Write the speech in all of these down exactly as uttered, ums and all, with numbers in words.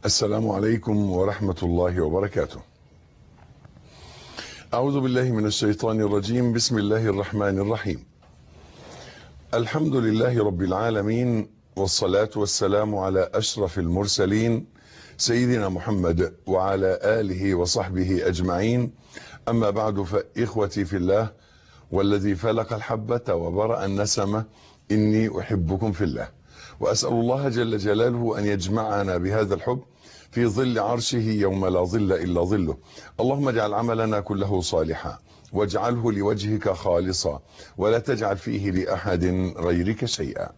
السلام عليكم ورحمة الله وبركاته. أعوذ بالله من الشيطان الرجيم. بسم الله الرحمن الرحيم. الحمد لله رب العالمين، والصلاة والسلام على أشرف المرسلين سيدنا محمد وعلى آله وصحبه أجمعين. أما بعد، فإخوتي في الله والذي فلق الحبة وبرأ النسمة، إني أحبكم في الله، وأسأل الله جل جلاله أن يجمعنا بهذا الحب في ظل عرشه يوم لا ظل إلا ظله. اللهم اجعل عملنا كله صالحا، واجعله لوجهك خالصا، ولا تجعل فيه لأحد غيرك شيئا.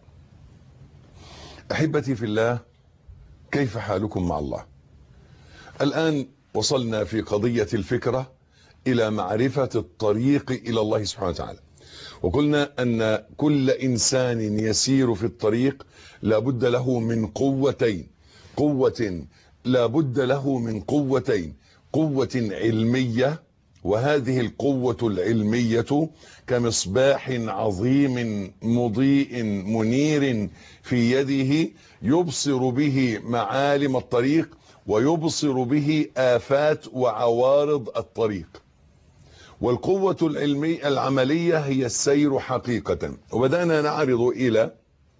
أحبتي في الله، كيف حالكم مع الله؟ الآن وصلنا في قضية الفكرة إلى معرفة الطريق إلى الله سبحانه وتعالى، وقلنا أن كل إنسان يسير في الطريق لابد له من قوتين قوة لابد له من قوتين قوة علمية، وهذه القوة العلمية كمصباح عظيم مضيء منير في يده يبصر به معالم الطريق ويبصر به آفات وعوارض الطريق. والقوة العلمية العملية هي السير حقيقة. وبدأنا نعرض إلى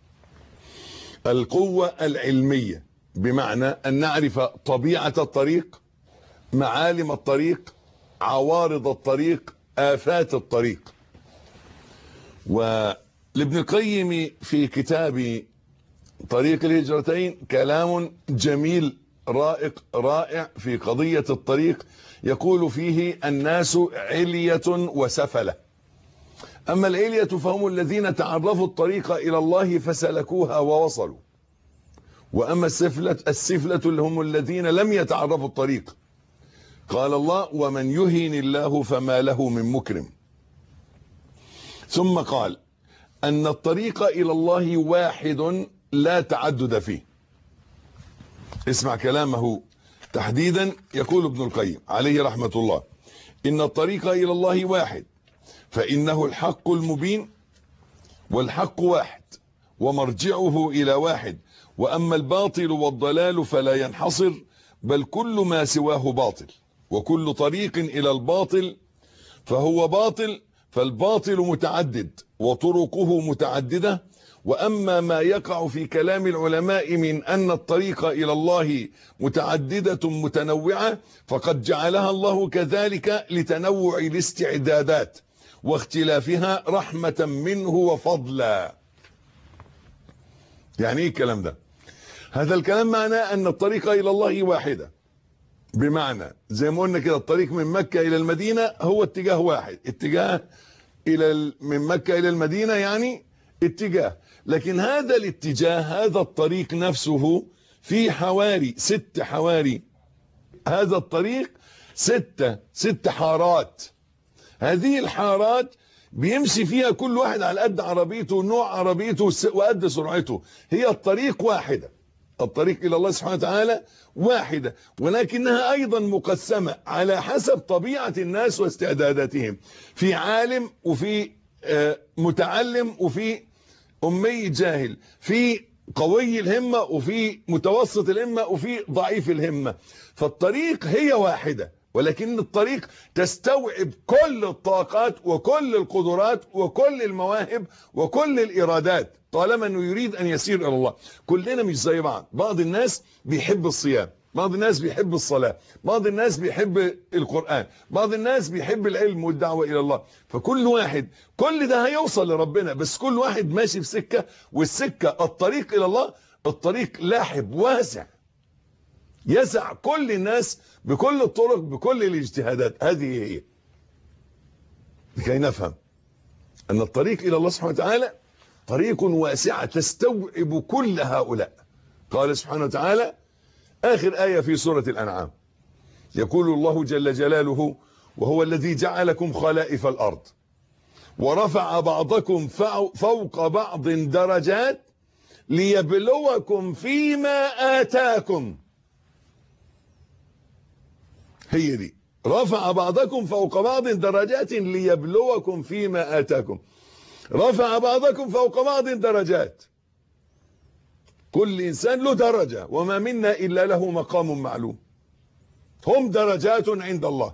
القوة العلمية، بمعنى أن نعرف طبيعة الطريق، معالم الطريق، عوارض الطريق، آفات الطريق. ولابن القيم في كتاب طريق الهجرتين كلام جميل رائق رائع في قضية الطريق، يقول فيه: الناس علية وسفلة. أما العلية فهم الذين تعرفوا الطريق إلى الله فسلكوها ووصلوا، وأما السفلة السفلة اللي هم الذين لم يتعرفوا الطريق. قال الله: ومن يهن الله فما له من مكرم. ثم قال أن الطريق إلى الله واحد لا تعدد فيه. اسمع كلامه تحديدا. يقول ابن القيم عليه رحمة الله: إن الطريق إلى الله واحد، فإنه الحق المبين، والحق واحد ومرجعه إلى واحد. وأما الباطل والضلال فلا ينحصر، بل كل ما سواه باطل، وكل طريق إلى الباطل فهو باطل، فالباطل متعدد وطرقه متعددة. وأما ما يقع في كلام العلماء من أن الطريق إلى الله متعددة متنوعة، فقد جعلها الله كذلك لتنوع الاستعدادات واختلافها رحمة منه وفضلا. يعني ايه الكلام ده؟ هذا الكلام معناه أن الطريق إلى الله واحدة، بمعنى زي ما قلنا كده الطريق من مكة إلى المدينة هو اتجاه واحد، اتجاه إلى من مكة إلى المدينة يعني اتجاه، لكن هذا الاتجاه هذا الطريق نفسه في حواري ست حواري. هذا الطريق ستة ست حارات. هذه الحارات بيمشي فيها كل واحد على قد عربيته، نوع عربيته وقد سرعته. هي الطريق واحدة، الطريق إلى الله سبحانه وتعالى واحدة، ولكنها أيضا مقسمة على حسب طبيعة الناس واستعداداتهم. في عالم، وفي متعلم، وفي أمي جاهل، في قوي الهمة، وفي متوسط الهمة، وفي ضعيف الهمة. فالطريق هي واحدة، ولكن الطريق تستوعب كل الطاقات وكل القدرات وكل المواهب وكل الإرادات، طالما أنه يريد أن يسير إلى الله. كلنا مش زي بعض. بعض الناس بيحب الصيام، بعض الناس بيحب الصلاة، بعض الناس بيحب القرآن، بعض الناس بيحب العلم والدعوة إلى الله. فكل واحد كل ده هيوصل لربنا، بس كل واحد ماشي في سكة، والسكة الطريق إلى الله الطريق لاحب واسع يسع كل الناس بكل الطرق بكل الاجتهادات. هذه هي لكي نفهم أن الطريق إلى الله سبحانه وتعالى طريق واسعة تستوعب كل هؤلاء. قال سبحانه وتعالى آخر آية في سورة الأنعام، يقول الله جل جلاله: وهو الذي جعلكم خلائف الأرض ورفع بعضكم فوق بعض درجات ليبلوكم فيما آتاكم. هي دي، رفع بعضكم فوق بعض درجات ليبلوكم فيما آتاكم. رفع بعضكم فوق بعض درجات. كل إنسان له درجة، وما منا إلا له مقام معلوم. هم درجات عند الله،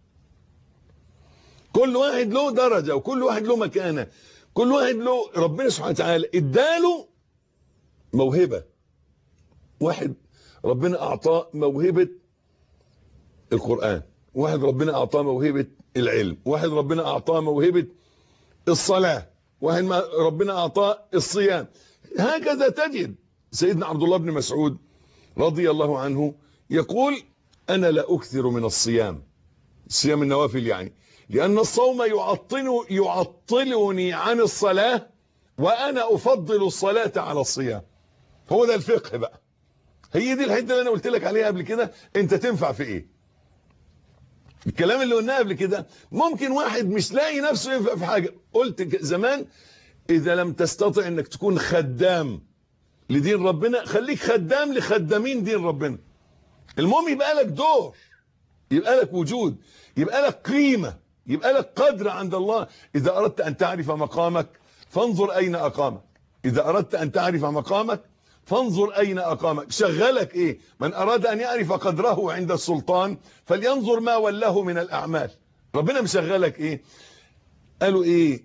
كل واحد له درجة وكل واحد له مكانة، كل واحد له ربنا سبحانه وتعالى اداله موهبة. واحد ربنا أعطاه موهبة القرآن، واحد ربنا أعطاه موهبة العلم، واحد ربنا أعطاه موهبة الصلاة، واحد ما ربنا أعطاه الصيام. هكذا تجد سيدنا عبد الله بن مسعود رضي الله عنه يقول: أنا لا أكثر من الصيام، صيام النوافل يعني، لأن الصوم يعطل يعطلني عن الصلاة، وأنا أفضل الصلاة على الصيام. هو ده الفقه بقى، هي دي الحته اللي انا قلت لك عليها قبل كده. انت تنفع في ايه؟ الكلام اللي قلناه قبل كده، ممكن واحد مش لاقي نفسه ينفع في حاجه. قلت زمان: اذا لم تستطع انك تكون خدام لدين ربنا، خليك خدام لخدامين دين ربنا. المهم يبقى لك دور، يبقى لك وجود، يبقى لك قيمه، يبقى لك قدر عند الله. اذا اردت ان تعرف مقامك فانظر اين اقامك، اذا اردت ان تعرف مقامك فانظر أين أقامك. شغلك إيه؟ من أراد أن يعرف قدره عند السلطان فلينظر ما وله من الأعمال. ربنا مشغلك إيه؟ قالوا إيه؟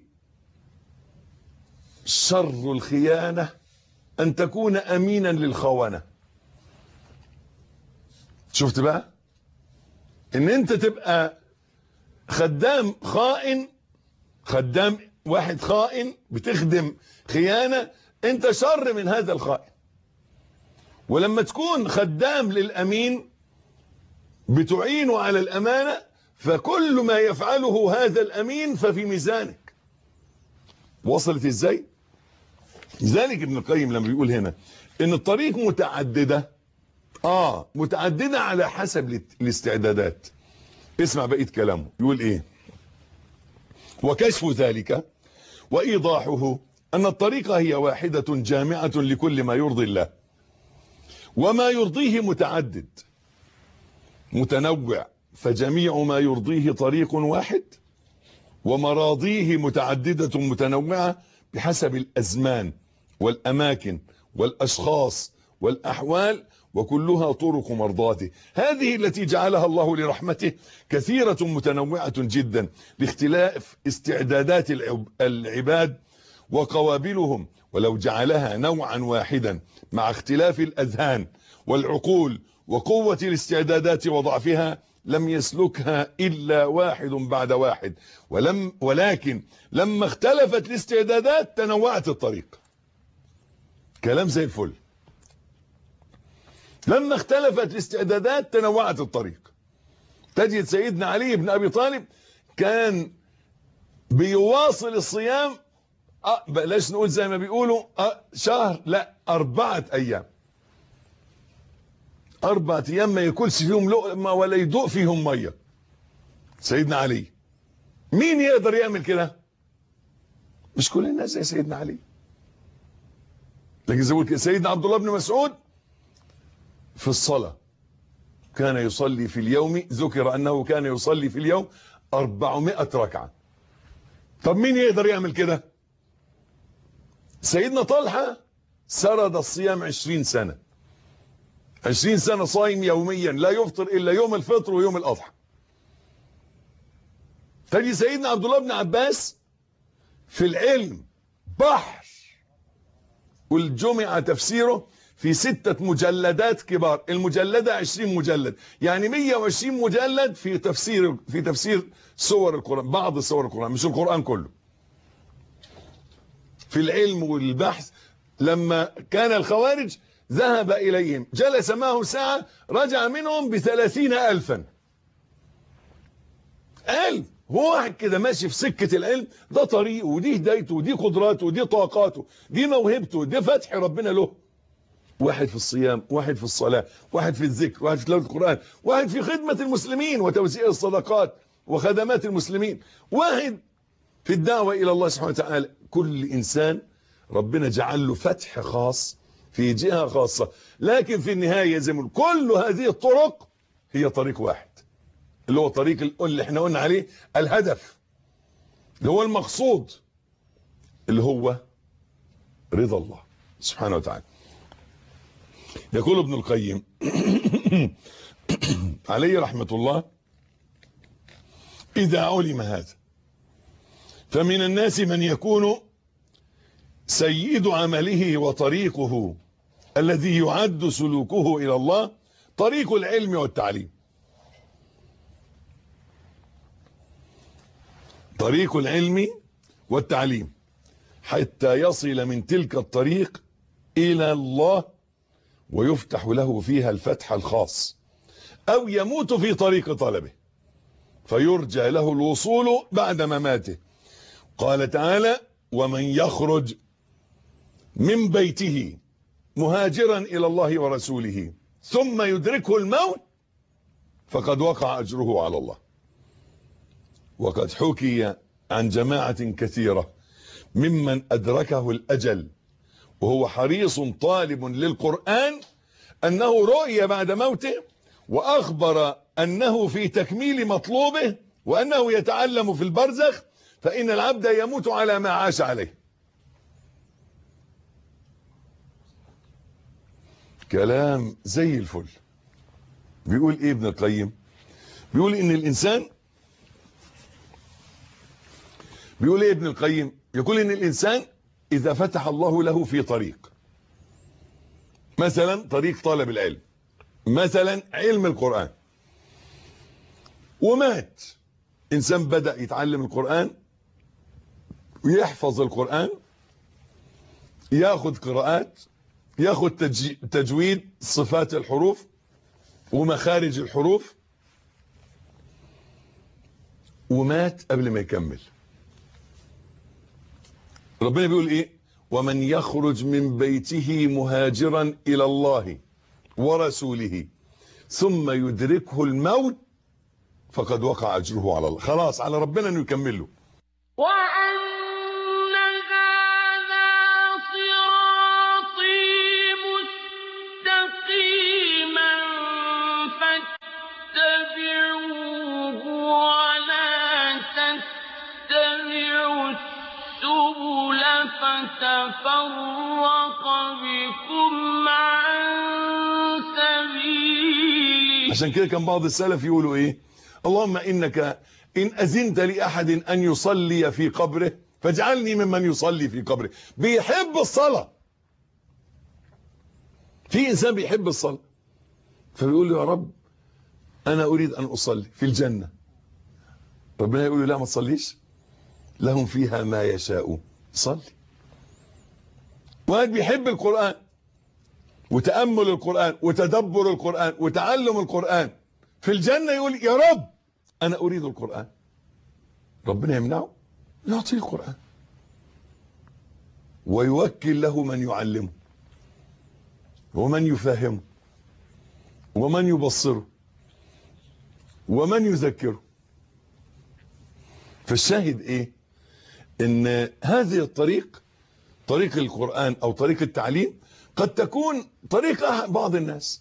شر الخيانة أن تكون أمينا للخونة. شفت بقى؟ إن أنت تبقى خدام خائن، خدام واحد خائن بتخدم خيانة، أنت شر من هذا الخائن. ولما تكون خدام للأمين بتعينه على الأمانة، فكل ما يفعله هذا الأمين ففي ميزانك. وصلت إزاي؟ لذلك ابن القيم لما بيقول هنا إن الطريق متعددة، آه متعددة على حسب الاستعدادات. اسمع بقية كلامه، يقول إيه؟ وكشف ذلك وإيضاحه أن الطريقة هي واحدة جامعة لكل ما يرضي الله، وما يرضيه متعدد متنوع، فجميع ما يرضيه طريق واحد، ومراضيه متعددة متنوعة بحسب الأزمان والأماكن والأشخاص والأحوال، وكلها طرق مرضاته. هذه التي جعلها الله لرحمته كثيرة متنوعة جدا لاختلاف استعدادات العباد وقوابلهم، ولو جعلها نوعا واحدا مع اختلاف الأذهان والعقول وقوة الاستعدادات وضعفها لم يسلكها إلا واحد بعد واحد. ولم ولكن لما اختلفت الاستعدادات تنوعت الطريق. كلام زي الفل. لما اختلفت الاستعدادات تنوعت الطريق. تجد سيدنا علي بن أبي طالب كان بيواصل الصيام، أه بلاش نقول زي ما بيقولوا أه شهر، لا أربعة أيام. أربعة أيام ما ياكلش فيهم لقمة ولا يدوق فيهم مية. سيدنا علي. مين يقدر يعمل كده؟ مش كل الناس زي سيدنا علي. لكن زي ما قلت سيدنا عبد الله بن مسعود في الصلاة كان يصلي في اليوم، ذكر أنه كان يصلي في اليوم أربعمائة ركعة. طب مين يقدر يعمل كده؟ سيدنا طلحة سرد الصيام عشرين سنة، عشرين سنة صايم يوميا لا يفطر إلا يوم الفطر ويوم الأضحى. تجي سيدنا عبد الله بن عباس في العلم بحر، والجمع تفسيره في ستة مجلدات كبار، المجلدة عشرين مجلد، يعني مية وعشرين مجلد في تفسير في تفسير سور القرآن، بعض سور القرآن مش القرآن كله. في العلم والبحث. لما كان الخوارج ذهب إليهم جلس معهم ساعة، رجع منهم بثلاثين ألفا. علم. هو واحد كده ماشي في سكة العلم، ده طريقه ودي هدايته ودي قدراته ودي طاقاته دي موهبته دي فتح ربنا له. واحد في الصيام، واحد في الصلاة، واحد في الذكر، واحد في تلاوة القرآن، واحد في خدمة المسلمين وتوزيع الصدقات وخدمات المسلمين، واحد في الدعوة إلى الله سبحانه وتعالى. كل إنسان ربنا جعل له فتح خاص في جهة خاصة، لكن في النهاية زي ما كل هذه الطرق هي طريق واحد، اللي هو طريق اللي احنا قلنا عليه الهدف، اللي هو المقصود، اللي هو رضا الله سبحانه وتعالى. يقول ابن القيم عليه رحمة الله: إذا علم هذا فمن الناس من يكون سيد عمله وطريقه الذي يعد سلوكه إلى الله طريق العلم والتعليم. طريق العلم والتعليم حتى يصل من تلك الطريق إلى الله ويفتح له فيها الفتح الخاص، أو يموت في طريق طلبه فيرجى له الوصول بعد مماته. قال تعالى: ومن يخرج من بيته مهاجرا إلى الله ورسوله ثم يدركه الموت فقد وقع أجره على الله. وقد حكي عن جماعة كثيرة ممن أدركه الأجل وهو حريص طالب للقرآن أنه رؤي بعد موته، وأخبر أنه في تكميل مطلوبه، وأنه يتعلم في البرزخ، فإن العبد يموت على ما عاش عليه. كلام زي الفل. بيقول ايه ابن القيم؟ بيقول ان الانسان بيقول ايه ابن القيم؟ يقول ان الانسان اذا فتح الله له في طريق، مثلا طريق طلب العلم، مثلا علم القرآن، ومات انسان بدأ يتعلم القرآن ويحفظ القرآن، ياخد قراءات، ياخد تجويد صفات الحروف ومخارج الحروف، ومات قبل ما يكمل. ربنا بيقول ايه؟ ومن يخرج من بيته مهاجرا الى الله ورسوله ثم يدركه الموت فقد وقع اجره على الله. خلاص على ربنا انه يكمل له. فتفرق بكم عن سبيله. عشان كده كان بعض السلف يقولوا ايه؟ اللهم انك ان اذنت لاحد ان يصلي في قبره فاجعلني ممن يصلي في قبره. بيحب الصلاة. في انسان بيحب الصلاة فبيقول له يا رب انا اريد ان اصلي في الجنة. ربنا يقول له لا ما تصليش، لهم فيها ما يشاء، صلي. واحد بيحب القرآن وتأمل القرآن وتدبر القرآن وتعلم القرآن، في الجنة يقول يا رب أنا أريد القرآن. ربنا يمنعه؟ يعطيه القرآن ويوكل له من يعلمه ومن يفهمه ومن يبصره ومن يذكره. فالشاهد إيه؟ إن هذه الطريق، طريق القرآن أو طريق التعليم، قد تكون طريق بعض الناس،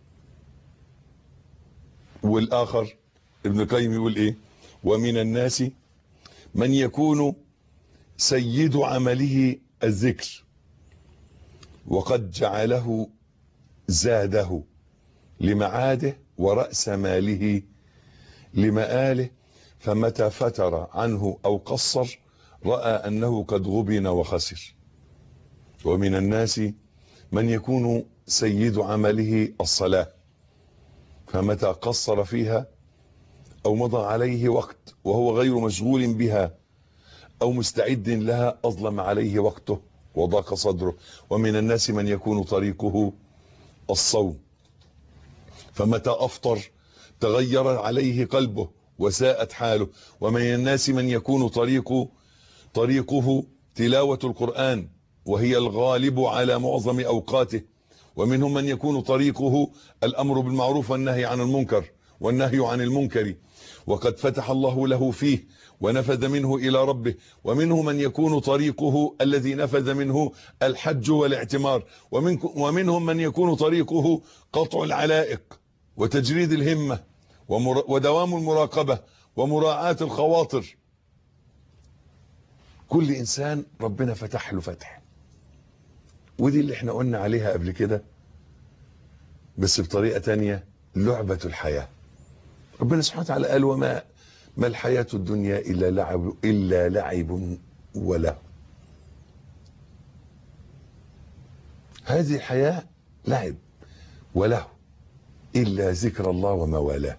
والآخر ابن القيم يقول إيه؟ ومن الناس من يكون سيد عمله الذكر وقد جعله زاده لمعاده ورأس ماله لمآله، فمتى فتر عنه أو قصر رأى أنه قد غبن وخسر. ومن الناس من يكون سيد عمله الصلاة فمتى قصر فيها أو مضى عليه وقت وهو غير مشغول بها أو مستعد لها أظلم عليه وقته وضاق صدره. ومن الناس من يكون طريقه الصوم فمتى أفطر تغير عليه قلبه وساءت حاله. ومن الناس من يكون طريقه طريقه تلاوة القرآن وهي الغالب على معظم أوقاته. ومنهم من يكون طريقه الأمر بالمعروف والنهي عن المنكر والنهي عن المنكر وقد فتح الله له فيه ونفذ منه إلى ربه. ومنه من يكون طريقه الذي نفذ منه الحج والاعتمار. ومنهم من يكون طريقه قطع العلائق وتجريد الهمة ودوام المراقبة ومراعاة الخواطر. كل إنسان ربنا فتح له فتح، ودي اللي احنا قلنا عليها قبل كده بس بطريقة تانية، لعبة الحياة. ربنا سبحانه وتعالى قال وما ما الحياة الدنيا إلا لعب إلا لعب وله. هذه الحياة لعب وله إلا ذكر الله وما والاه.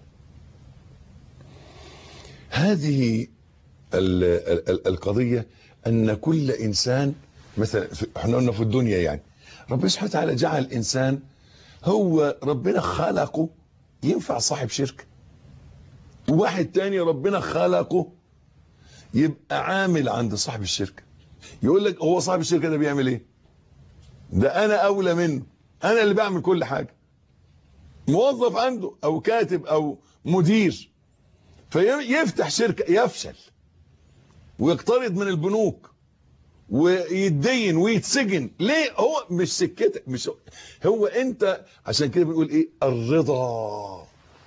هذه ال ال القضية أن كل إنسان مثلا احنا قلنا في الدنيا يعني ربنا سبحانه وتعالى جعل الإنسان هو ربنا خلقه ينفع صاحب شركة، وواحد تاني ربنا خلقه يبقى عامل عند صاحب الشركة. يقول لك هو صاحب الشركة ده بيعمل ايه؟ ده انا اولى منه، انا اللي بعمل كل حاجة. موظف عنده او كاتب او مدير فيفتح شركة يفشل ويقترض من البنوك ويتدين ويتسجن. ليه؟ هو مش سكتك، مش هو انت. عشان كده بنقول ايه؟ الرضا.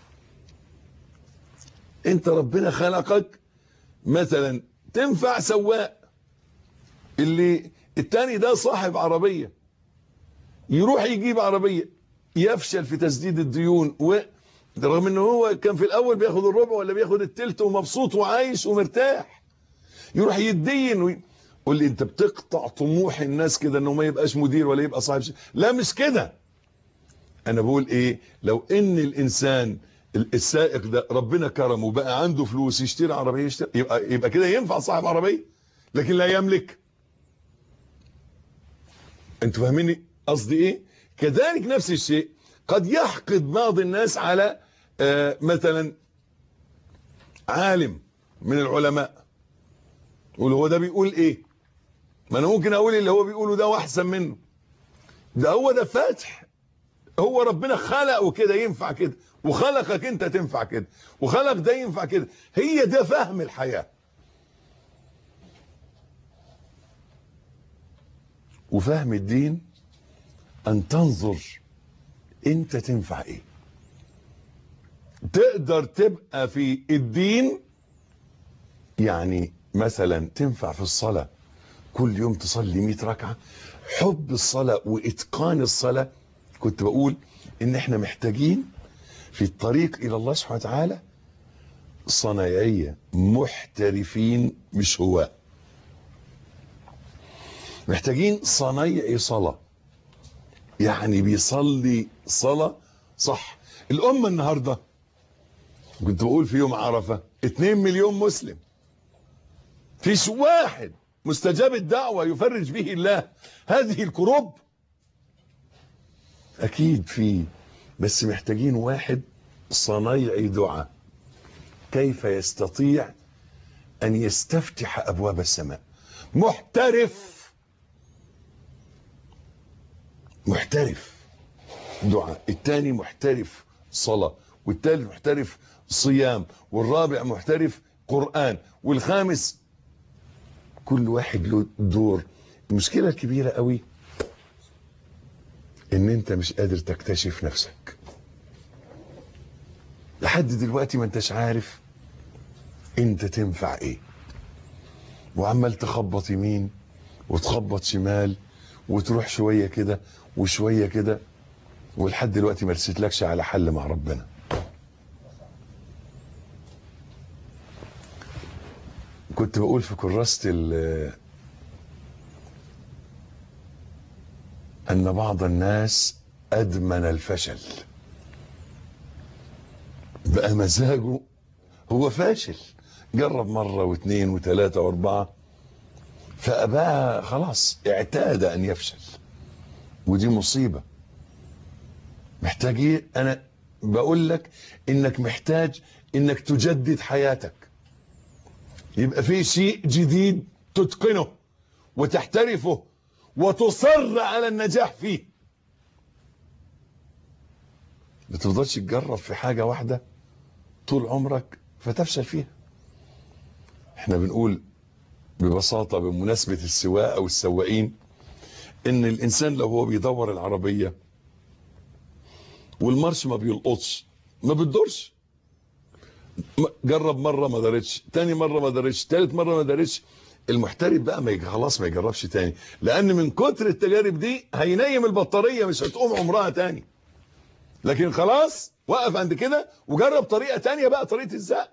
انت ربنا خلقك مثلا تنفع سواق، اللي التاني ده صاحب عربية يروح يجيب عربية يفشل في تسديد الديون، ورغم انه هو كان في الاول بياخد الربع ولا بياخد التلت ومبسوط وعايش ومرتاح، يروح يتدين وي... قول لي انت بتقطع طموح الناس كده انه ما يبقاش مدير ولا يبقى صاحب شيء. لا مش كده. انا بقول ايه؟ لو ان الانسان السائق ده ربنا كرمه وبقى عنده فلوس يشتري عربيه، يشتري يبقى يبقى كده ينفع صاحب عربيه، لكن لا يملك. انتوا فاهميني قصدي ايه؟ كذلك نفس الشيء قد يحقد بعض الناس على آه مثلا عالم من العلماء، يقول هو ده بيقول ايه؟ ما انا ممكن اقول اللي هو بيقوله ده واحسن منه. ده هو ده فاتح، هو ربنا خلقه كده ينفع كده، وخلقك انت تنفع كده، وخلق ده ينفع كده. هي ده فهم الحياة. وفهم الدين ان تنظر انت تنفع ايه. تقدر تبقى في الدين يعني مثلا تنفع في الصلاة كل يوم تصلي مئة ركعة. حب الصلاة واتقان الصلاة. كنت بقول ان احنا محتاجين في الطريق الى الله سبحانه وتعالى صنايعية محترفين مش هواة. محتاجين صنايعي صلاة، يعني بيصلي صلاة صح. الامة النهاردة كنت بقول في يوم عرفة اتنين مليون مسلم، فيش واحد مستجاب الدعوة يفرج به الله هذه الكروب. اكيد فيه، بس محتاجين واحد صنايعي دعاء كيف يستطيع ان يستفتح ابواب السماء. محترف محترف دعاء، الثاني محترف صلاة، والثالث محترف صيام، والرابع محترف قرآن، والخامس كل واحد له دور. المشكلة الكبيرة قوي ان انت مش قادر تكتشف نفسك لحد دلوقتي، ما انتش عارف انت تنفع ايه، وعمال تخبط يمين وتخبط شمال وتروح شوية كده وشوية كده، ولحد دلوقتي ما رسيتلكش على حل مع ربنا. كنت بقول في كراسة ان بعض الناس ادمن الفشل، بقى مزاجه هو فاشل، جرب مرة واثنين وثلاثة واربعة فأبقى خلاص اعتاد ان يفشل، ودي مصيبة. محتاج ايه؟ انا بقول لك انك محتاج انك تجدد حياتك، يبقى في شيء جديد تتقنه وتحترفه وتصر على النجاح فيه. ما تفضلش تجرب في حاجة واحدة طول عمرك فتفشل فيها. احنا بنقول ببساطة بمناسبة السواقة والسواقين ان الانسان لو هو بيدور العربية والمارش ما بيلقطش ما بتدورش، جرب مرة ما دارتش، تاني مرة ما دارتش، تالت مرة ما دارتش، المحترف بقى ما خلاص ما يجربش تاني، لان من كتر التجارب دي هينيم البطارية مش هتقوم عمرها تاني. لكن خلاص وقف عند كده وجرب طريقة تانية بقى، طريقة الزق.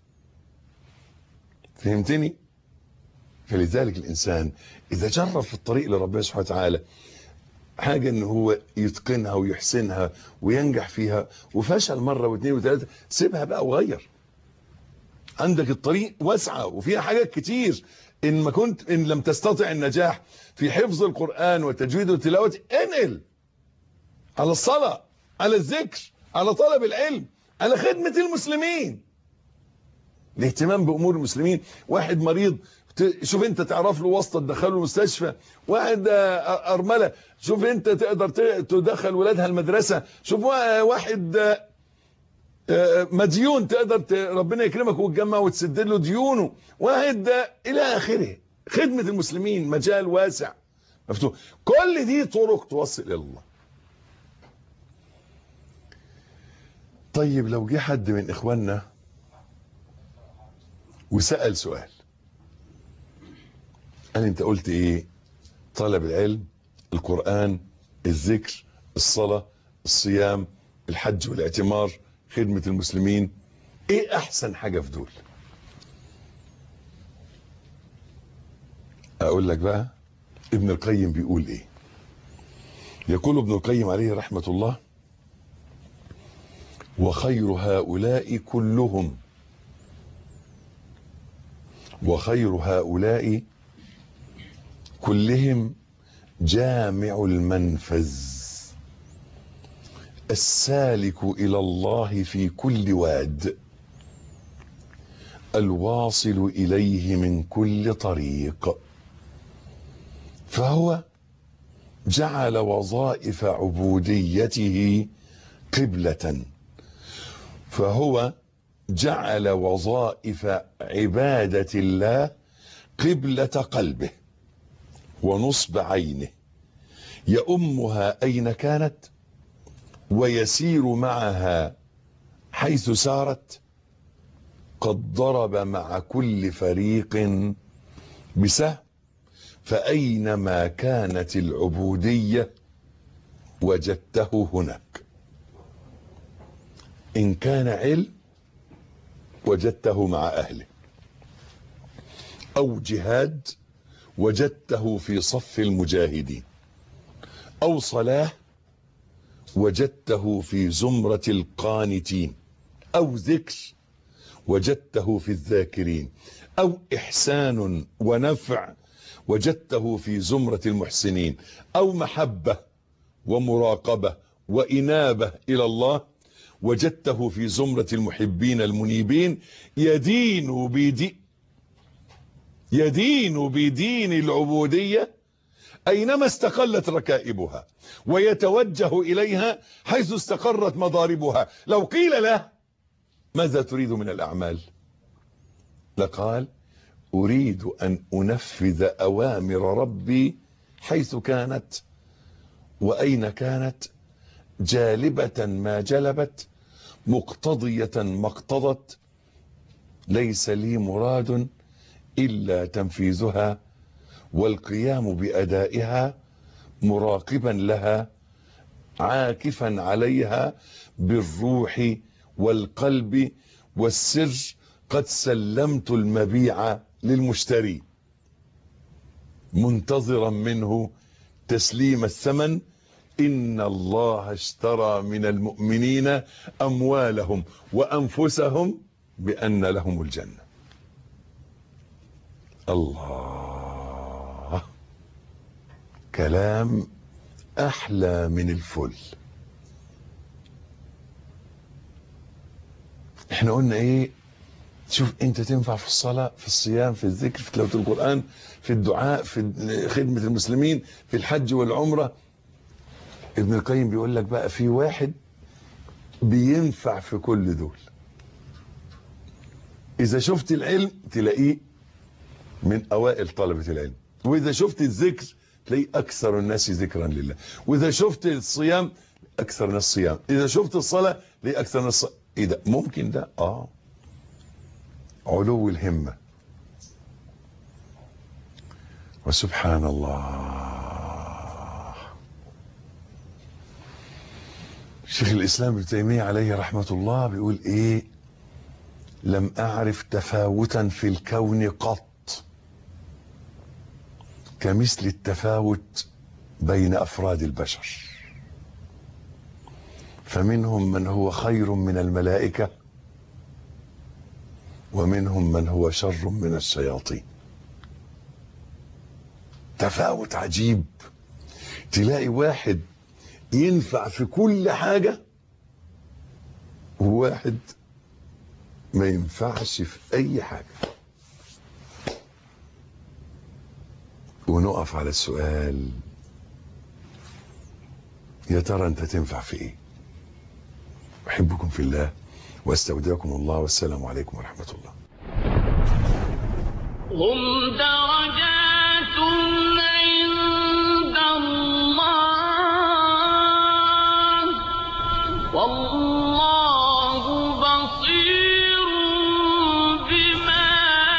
فهمتني؟ فلذلك الإنسان إذا جرب في الطريق لربنا سبحانه وتعالى حاجة إن هو يتقنها ويحسنها وينجح فيها، وفشل مرة واثنين وثلاثة، سيبها بقى وغير. عندك الطريق واسعة وفيها حاجات كتير. إن ما كنت إن لم تستطع النجاح في حفظ القرآن والتجويد والتلاوة، انقل على الصلاة، على الذكر، على طلب العلم، على خدمة المسلمين، الاهتمام بأمور المسلمين. واحد مريض شوف انت تعرف له واسطه تدخله المستشفى، واحد ارمله شوف انت تقدر تدخل ولادها المدرسه، شوف واحد مديون تقدر ربنا يكرمك وتجمع وتسدد له ديونه، واحد الى اخره. خدمه المسلمين مجال واسع مفتوح، كل دي طرق توصل الى الله. طيب لو جه حد من اخواننا وسأل سؤال، قال انت قلت ايه؟ طلب العلم، القرآن، الذكر، الصلاة، الصيام، الحج والاعتمار، خدمة المسلمين، ايه احسن حاجة في دول؟ اقول لك بقى ابن القيم بيقول ايه. يقول ابن القيم عليه رحمة الله: وخير هؤلاء كلهم وخير هؤلاء كلهم جامع المنفذ السالك إلى الله في كل واد الواصل إليه من كل طريق، فهو جعل وظائف عبوديته قبلة فهو جعل وظائف عبادة الله قبلة قلبه ونصب عينه، يؤمها أين كانت ويسير معها حيث سارت، قد ضرب مع كل فريق بسهم، فأينما كانت العبودية وجدته هناك. إن كان علم وجدته مع أهله، أو جهاد وجدته في صف المجاهدين، أو صلاة وجدته في زمرة القانتين، أو ذكر وجدته في الذاكرين، أو إحسان ونفع وجدته في زمرة المحسنين، أو محبة ومراقبة وإنابة إلى الله وجدته في زمرة المحبين المنيبين. يدين بدين يدين بدين العبودية أينما استقلت ركائبها، ويتوجه إليها حيث استقرت مضاربها. لو قيل له ماذا تريد من الأعمال؟ لقال: أريد أن أنفذ أوامر ربي حيث كانت وأين كانت، جالبة ما جلبت، مقتضية ما اقتضت، ليس لي مراد إلا تنفيذها والقيام بأدائها، مراقبا لها عاكفا عليها بالروح والقلب والسر، قد سلمت المبيع للمشتري منتظرا منه تسليم الثمن، إن الله اشترى من المؤمنين أموالهم وأنفسهم بأن لهم الجنة. الله، كلام أحلى من الفل. احنا قلنا ايه؟ شوف انت تنفع في الصلاة، في الصيام، في الذكر، في تلاوة القرآن، في الدعاء، في خدمة المسلمين، في الحج والعمرة. ابن القيم بيقول لك بقى في واحد بينفع في كل دول. اذا شفت العلم تلاقيه من اوائل طلبة العلم، واذا شفت الذكر تلاقيه اكثر الناس ذكرا لله، واذا شفت الصيام اكثر الناس صيام، اذا شفت الصلاة تلاقيه اكثر الناس صلاة. ايه ده؟ ممكن ده؟ اه علو الهمة. وسبحان الله، شيخ الإسلام ابن تيمية عليه رحمة الله بيقول إيه؟ لم أعرف تفاوتا في الكون قط كمثل التفاوت بين أفراد البشر، فمنهم من هو خير من الملائكة ومنهم من هو شر من الشياطين. تفاوت عجيب، تلاقي واحد ينفع في كل حاجة وواحد ما ينفعش في أي حاجة. ونقف على السؤال، يا ترى أنت تنفع في إيه؟ أحبكم في الله واستودعكم الله، والسلام عليكم ورحمة الله. هم درجات عند الله والله بصير بما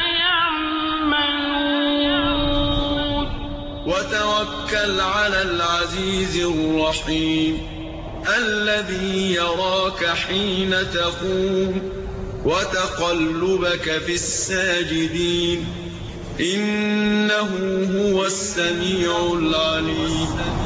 يعملون. وتوكل على العزيز الرحيم الذي يراك حين تقوم وتقلبك في الساجدين إنه هو السميع العليم.